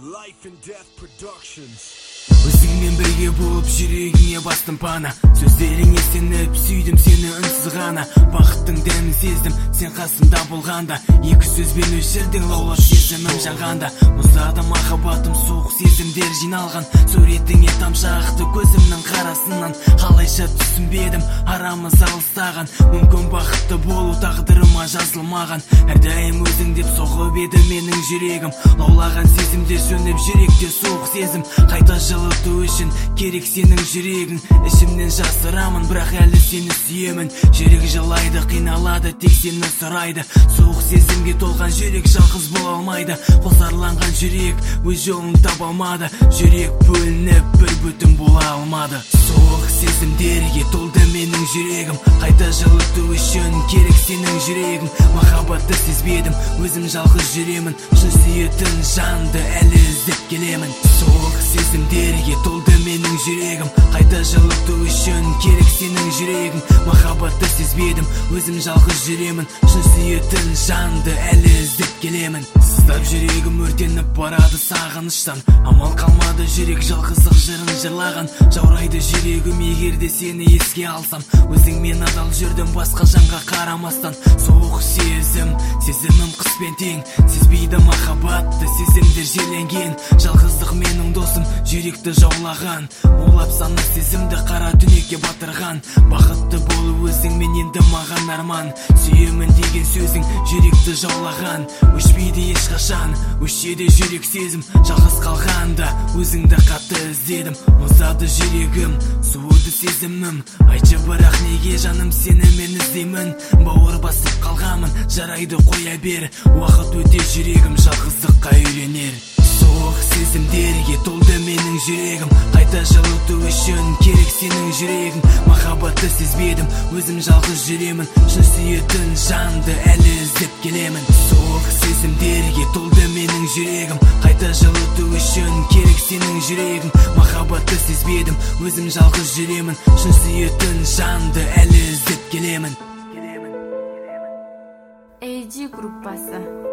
Life and Death Productions. Өзіңмен бірге болып жүрегіңе бастым пана, сөздеріңе сеніп сүйдім сені үнсіз ғана. Бақыттың дәмін сездім сен қасымда болғанда, екі сөзбен өшірдің лаулап сезімім жанғанда. Мұздады махаббатым суық сезімдер жиналған, суретіңе тамшы ақты көзімнің қарасынан. Қалайша түсінбедім арамыз алыстаған, мүмкін бақытты болу тағдырыма жазылмаған. Әрдайым өзің деп соғып еді менің жүрегім, лаулаған сезімдер сөніп жүректе суық сезім. Қайта жылыту үшін керек сенің жүрегің, ішімнен жасырамын бірақ әлі сені сүйемін. Жүрек жылайды, қиналады, тек сені сұрайды. Суық сезімге толған жүрек жалғыз бола алмайды, қосарланған жүрек өз жолын таба алмады. Жүрек бөлініп бір бүтін бола алмады. Суық сезімдерге толды менің жүрегім, қайта жылыту үшін керек сенің жүрегің. Махаббатты сезбедім, өзім жалғыз жүремін, шын сүйетін жанды әлі іздеп келемін. Суық сезімдерге толды менің жүрегім, қайта жылыту үшін керек сенің жүрегің. Махаббатты сезбедім, өзім жалғыз жүремін, шын сүйетін жанды әлі іздеп келемін. Сыздап жүрегім өртеніп барады сағыныштан, амал қалмады жүрек жалғыздық жырын жырлаған. Жаурайды жүрегім егерде сені еске алсам, өзіңмен адал жүрдім басқа жанға қарамастан. Суық сезімім қыспен тең, сезбейді махаббатты сезімдер жерленген. Жалғыздық менің досым жүректі жаулаған, улап саны сезімді қара түнекке батырған. Бақытты болу өзіңмен енді маған арман, сүйемін деген сөзің жүректі жаулаған. Өшпейді ешқашан, өшеді жүрек сезім, жалғыз қалғанда өзіңді қатты іздедім. Мұздады жүрегім, суыды сезімім, айтшы бірақ неге жаным сені мен іздеймін. Бауыр басып қалғанмын, жарайды қоя бер, уақыт өте жүрегім жалғыздыққа үйренер. Суық сезімдерге толды менің жүрегім, қайта жылыту үшін керек сенің жүрегің. Махаббатты сезбедім, өзім жалғыз жүремін, шын сүйетін жанды әлі іздеп келемін. Суық сезімдерге толды менің жүрегім, қайта жылыту үшін керек сенің жүрегің. Махаббатты сезбедім, өзім жалғыз жүремін, шын сүйетін жанды әлі іздеп келемін. AG группасы.